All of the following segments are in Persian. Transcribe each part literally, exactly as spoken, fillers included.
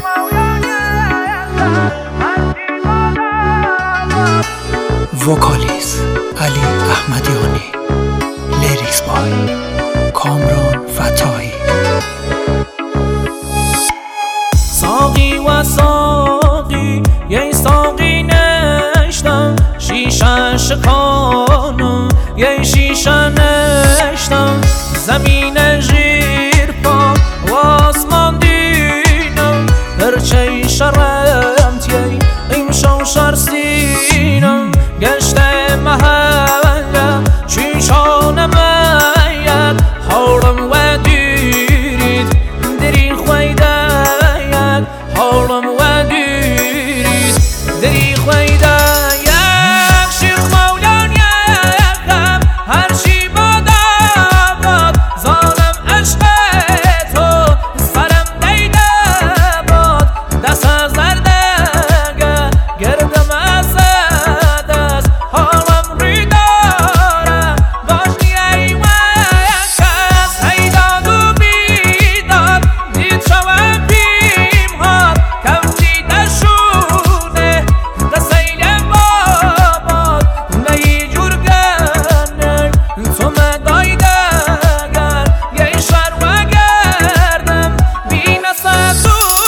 وکالیز علی احمدیانی، لیریکس بای کامران فتاحی. ساقی و ساقی یه ساقی نشتم، شیشه شکانم یه شیشه نشتم، زمین زیر پا و آسمان دیدم، پرچه شرمتیه این شوشر سینم، گشت محله چیشان مید حالم و دیرید دری خویده یک حالم و دیرید دری خویده یک شیخ مولان یک غم هرچی باد آباد ظالم عشق تو سرم دیده باد، دست از زردگه گردم از دست حالم ری داره باشی ای و یک کس هیداد و بیداد دید شوم بیم هاد کم دیده شونه دسیل باباد نهی جور گرنه تو مدایده گر یه شر و گردم بی نسد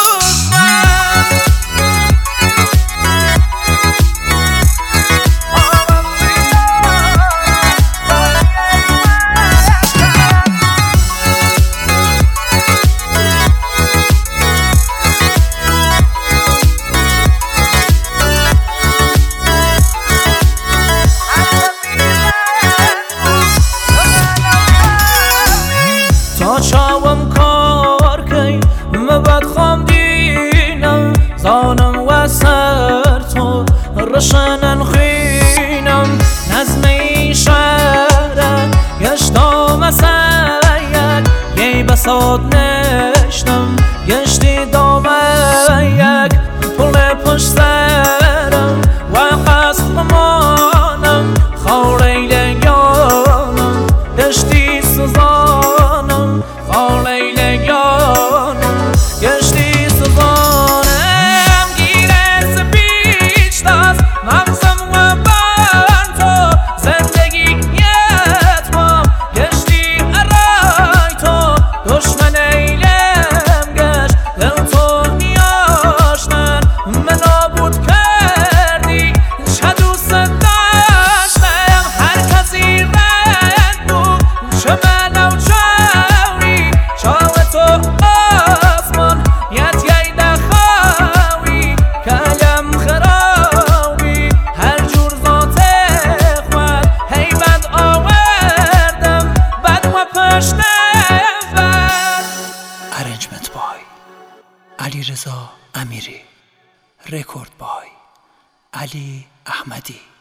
تا چاوم کار کی مبد خام دینم زانم و سر تو رشنن خینم، نظمی شهره گشتم سید یه بساد نشتم گشتی دامه یک پل پشت سرم و قصمانم خوری لگانم گشتی سزانم خوری لگانم گشتی سزانم گیره سپیچ دست مغزم و بر تو زندگی یتمام گشتی ارای تو دشمن ایلم گشت دل تو نیاشتن من نابود کردی چه دوست داشتم هر کسی رد بود چه من و چاوی چاو تو آسمان یت ییده خواهی کلم خرابی هر جور ذات خود هی بد آوردم بد و پشت بد. ارنجمنت بای علی رضا امیری، رکورد بای علی احمدی.